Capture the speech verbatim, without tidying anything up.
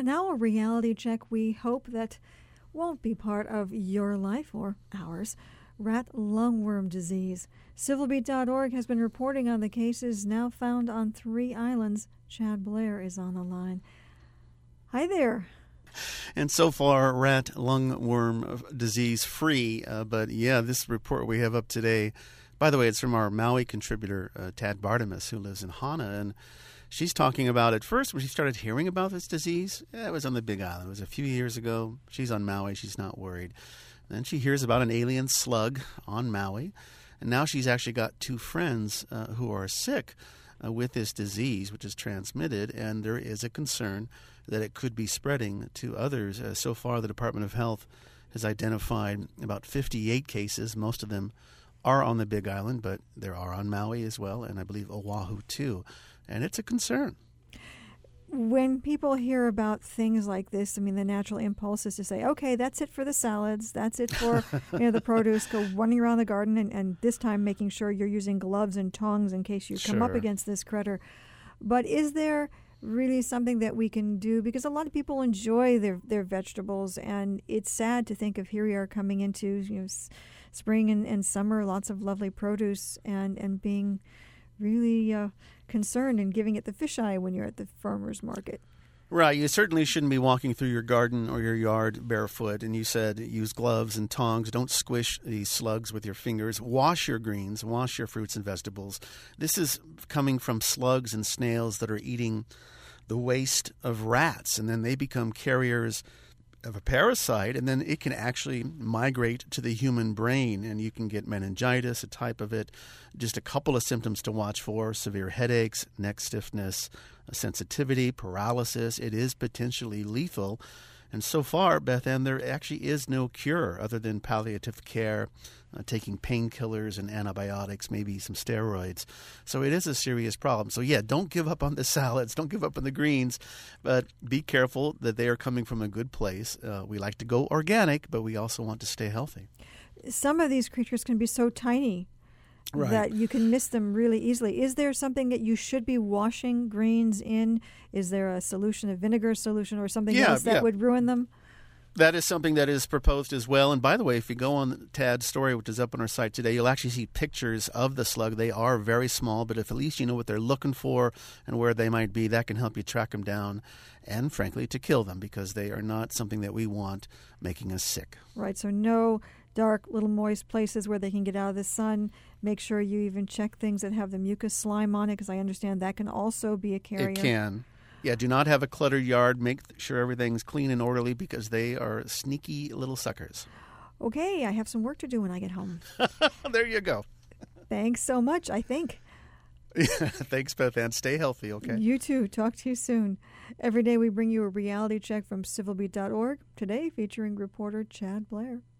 And now a reality check we hope that won't be part of your life or ours. Rat lungworm disease. Civil Beat dot org has been reporting on the cases now found on three islands. Chad Blair is on the line. Hi there. And so far, rat lungworm disease free. Uh, but yeah, this report we have up today, by the way, it's from our Maui contributor, uh, Tad Bartimus, who lives in Hana. And she's talking about it first when she started hearing about this disease. Yeah, it was on the Big Island. It was a few years ago. She's on Maui. She's not worried. Then she hears about an alien slug on Maui. And now she's actually got two friends uh, who are sick uh, with this disease, which is transmitted. And there is a concern that it could be spreading to others. Uh, so far, the Department of Health has identified about fifty-eight cases. Most of them are on the Big Island, but there are on Maui as well, and I believe Oahu too. And it's a concern. When people hear about things like this, I mean, the natural impulse is to say, okay, that's it for the salads. That's it for you know the produce. Go running around the garden, and, and this time making sure you're using gloves and tongs in case you come Sure. up against this critter. But is there really something that we can do? Because a lot of people enjoy their, their vegetables, and it's sad to think of here we are coming into you know s- spring and, and summer, lots of lovely produce, and, and being really uh, concerned and giving it the fisheye when you're at the farmer's market. Right. You certainly shouldn't be walking through your garden or your yard barefoot. And you said use gloves and tongs. Don't squish these slugs with your fingers. Wash your greens. Wash your fruits and vegetables. This is coming from slugs and snails that are eating the waste of rats. And then they become carriers of a parasite, and then it can actually migrate to the human brain, and you can get meningitis, a type of it. Just a couple of symptoms to watch for: severe headaches, neck stiffness, sensitivity, paralysis. It is potentially lethal. And so far, Beth Ann, there actually is no cure other than palliative care, uh, taking painkillers and antibiotics, maybe some steroids. So it is a serious problem. So yeah, don't give up on the salads. Don't give up on the greens. But be careful that they are coming from a good place. Uh, we like to go organic, but we also want to stay healthy. Some of these creatures can be so tiny Right. that you can miss them really easily. Is there something that you should be washing greens in? Is there a solution, a vinegar solution, or something Yeah, else that yeah. would ruin them? That is something that is proposed as well. And by the way, if you go on Tad's story, which is up on our site today, you'll actually see pictures of the slug. They are very small, but if at least you know what they're looking for and where they might be, that can help you track them down and, frankly, to kill them, because they are not something that we want making us sick. Right, so no dark, little moist places where they can get out of the sun. Make sure you even check things that have the mucus slime on it, because I understand that can also be a carrier. It can. Yeah, do not have a cluttered yard. Make sure everything's clean and orderly, because they are sneaky little suckers. Okay, I have some work to do when I get home. There you go. Thanks so much, I think. Thanks, Beth Ann. Stay healthy, okay? You too. Talk to you soon. Every day we bring you a reality check from Civil Beat dot org. Today featuring reporter Chad Blair.